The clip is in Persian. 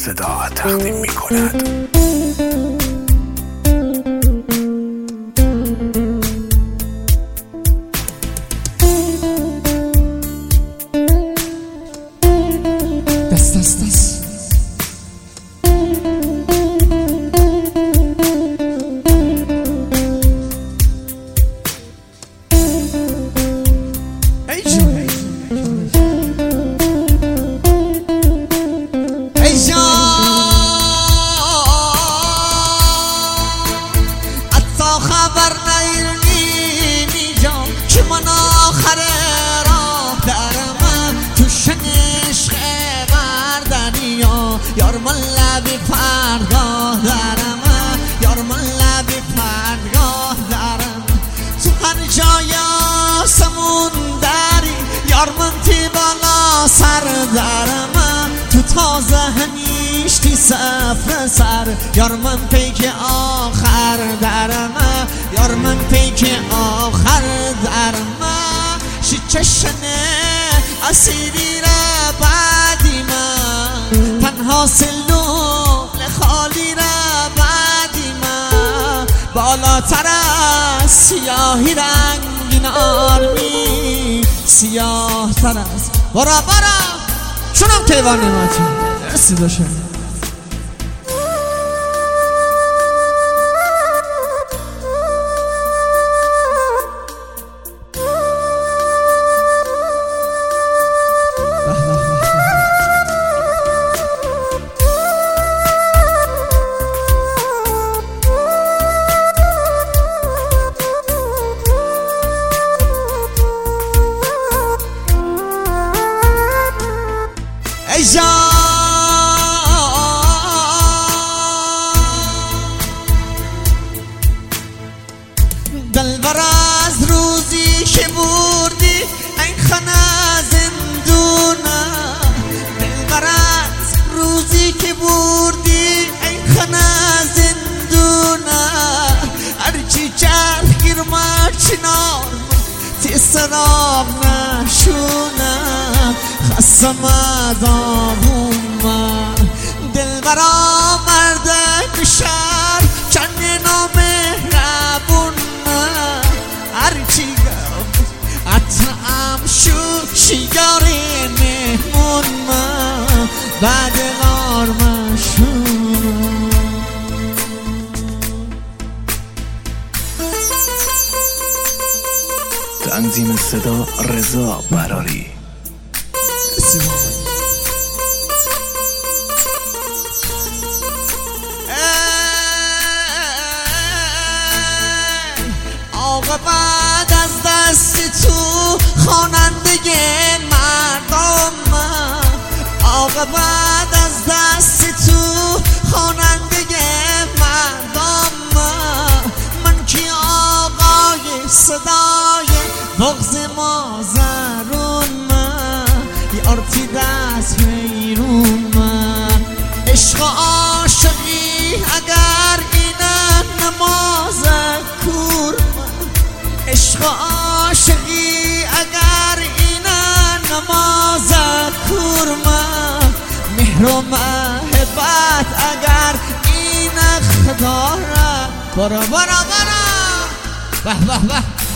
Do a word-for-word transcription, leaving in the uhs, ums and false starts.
صدا تقدیم می کند. دست دست دست خبر نیرنی میجام که من آخر راه درم تو شنش بردنیا یار من لبی پرگاه درم یار من لبی پرگاه درم تو هر جای آسمون داری یار من تی بالا سر درم تو تازه هنیشتی سفر سر یار من پیک آخر درم یار من پیک آخر درم شی چشنه اسیری را بعدی من تنها سلول خالی را بعدی من بالاتر از سیاهی رنگین آرمی سیاه تر از برا برا چونم کیوان نماتی درستی باشه ای جان دلبر از روزی که بردی این خانه زندونه دلبر از روزی که بردی این خانه زندونه هرچی چرخ گرمه چنار تی سراغ نشونه خسته مدامون من دلبر آمرده شهر چند نامهربون هرچی گفت اطعم شد شیار مهمون من بعد غارمشون تنظیم صدا رضا براری. آقا بعد از دست تو خواننده مردم آقا بعد از دست تو خواننده مردم من که آقای صدای بغض مازرون من یارتی دست بیرون من عشق عاشقی اگر اینه نماز کور عشق عاشقی اگر اینه نماز کورما مهر و محبت اگر اینه خدا را برا برا برا به به به